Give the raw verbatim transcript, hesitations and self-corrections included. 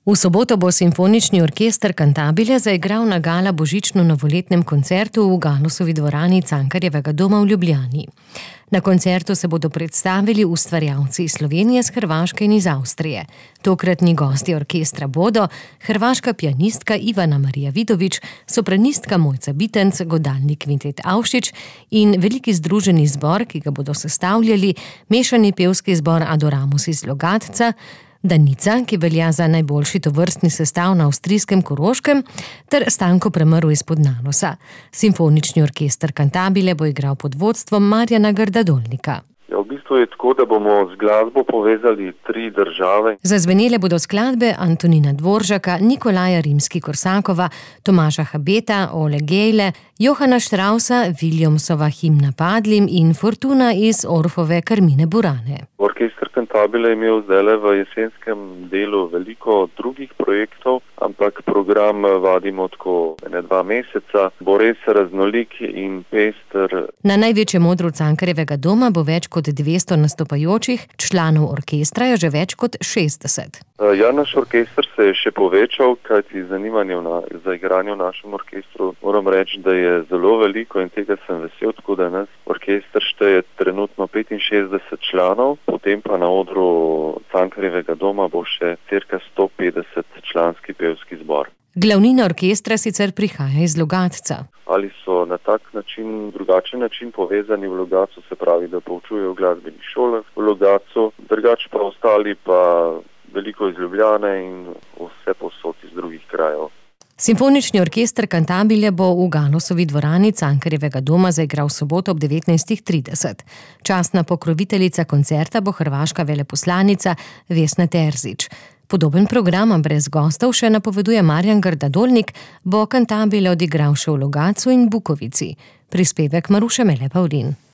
V soboto bo Simfonični orkester Cantabile zaigral na gala božično-novoletnem koncertu v Ganusovi dvorani Cankarjevega doma v Ljubljani. Na koncertu se bodo predstavili ustvarjalci iz Slovenije, s Hrvaške in iz Avstrije. Tokratni gostje orkestra bodo hrvaška pianistka Ivana Marija Vidovič, sopranistka Mojca Bitenc, godalni kvintet Avšič in veliki združeni zbor, ki ga bodo sestavljali mešani pevski zbor Adoramus iz Logatca, Danica, ki velja za najboljši tovrstni sestav na avstrijskem Koroškem, ter Stanko Premrl iz Podnanosa. Simfonični orkester Cantabile bo igral pod vodstvom Marjana Grdadolnika. Ja, v bistvu je tako, da bomo z glasbo povezali tri države. Zazvenele bodo skladbe Antonina Dvoržaka, Nikolaja Rimski-Korsakova, Tomaža Habeta, Ole Gejle, Johana Štrausa, Williamsova Himna padlim in Fortuna iz Orfove Carmine Burane. Orkester Cantabile je imel zdajle v jesenskem delu veliko drugih projektov, ampak program vadimo tako ene dva meseca, bo res raznolik in pester. Na največjem odru Cankarjevega doma bo več kot dvesto nastopajočih, članov orkestra je že več kot šestdeset. Ja, naš orkester se je še povečal, kajti zanimanje na, za igranje v našem orkestru moram reči, da je zelo veliko in tega sem vesel, tako da nas orkester šteje trenutno petinšestdeset članov, potem pa na odru Cankarjevega doma bo še cirka sto petdeset članski pevski zbor. Glavnina orkestra sicer prihaja iz Logatca. Ali so na tak način, drugačen način povezani v Logatcu, se pravi, da poučujejo v glasbenih šolah v Logatcu, drugače pa ostali pa veliko iz Ljubljane in vse povsod iz drugih krajev. Simfonični orkester Cantabile bo v Ganusovi dvorani Cankarjevega doma zaigral v soboto ob devetnajstih trideset. Častna pokroviteljica koncerta bo hrvaška veleposlanica Vesna Terzić. Podoben program brez gostov še napoveduje Marjan Grdadolnik, bo Cantabile odigral še v Logatcu in Bukovici. Prispevek Maruše Mele Pavlin.